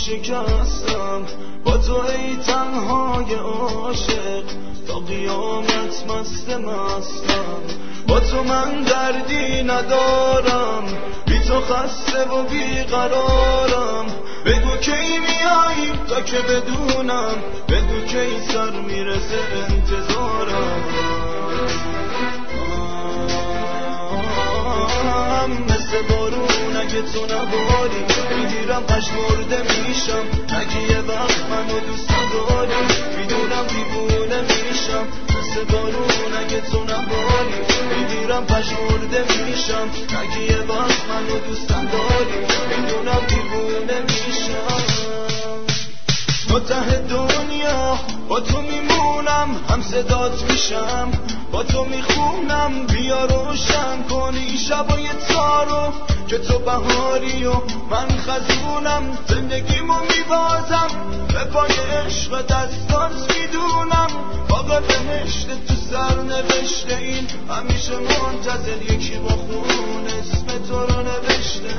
شکستم با تو ای تنهای عاشق، تا قیامت مستم. با تو من دردی ندارم، بی تو خسته و بی قرارم. بگو کی میایی تا که بدونم، بگو کی سر میرسه انتظارم. مثل بارون اگه تو نباری، میگیرم پشمرده میشم. اگه یه وقت منو دوست نداری، میدونم دیوونه میشم. مثل بارون اگه تو نباری، میگیرم پشمرده میشم. اگه یه وقت منو دوست نداری، میدونم دیوونه میشم. تا ته دنیا با تو میمونم، هم صدات میشم، با تو میخونم. بیا روشن کنی شبای تارو که تو بهاری و من خزونم. زندگیمو میبازم به پای عشق دستات میدونم. باغ بهشت تو سر نوشته، این همیشه منتظر یکی با خون اسم تو رو نوشته.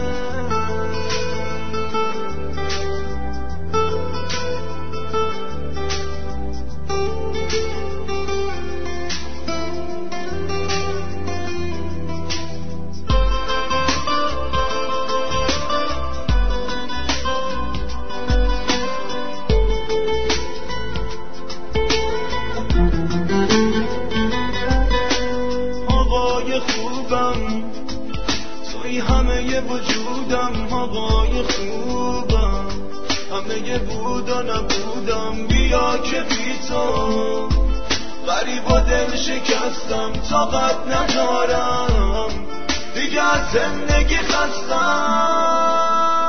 خوبم توی همه وجودم، آقای خوبم، همه بود و نبودم. بیا که بی تو غریب و دل شکستم، طاقت ندارم دیگه از زندگی خستم.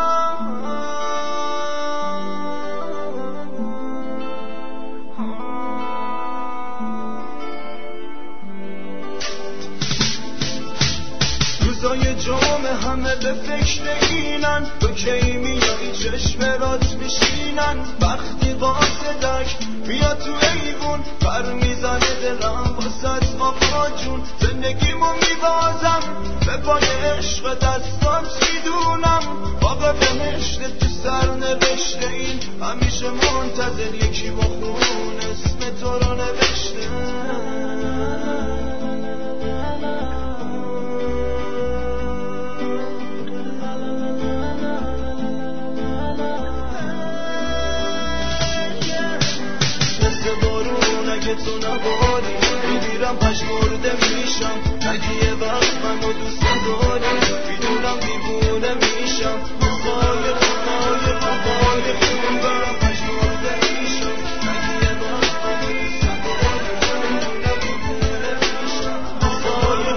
روزای جمعه همه به فکر اینن، تو کی میای چشمرات میشینن. وقتی قاصدک میاد تو ایوون، پر میزنه دلم واسه آقا جون. زندگیمو میبازم به پای عشق دستات میدونم. باغ بهشت تو سر نوشته، این همیشه منتظر یکی با خون اسم تو رو نوشته. اگه تو نباری، میگیرم پشمرده میشم. اگه یه وقت منو دوست نداری، میدونم دیوونه میشم. آقای خوبم، پشمرده میشم. اگه یه وقت منو دوست نداری، میدونم دیوونه میشم. آقای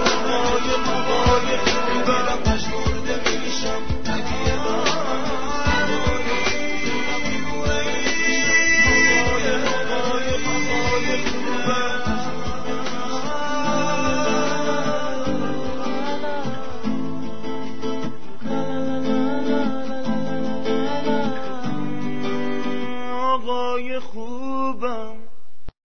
خوبم، پشمرده میشم. اگه یه وقت منو دوست نداری، میدونم دیوونه آقای خوبم.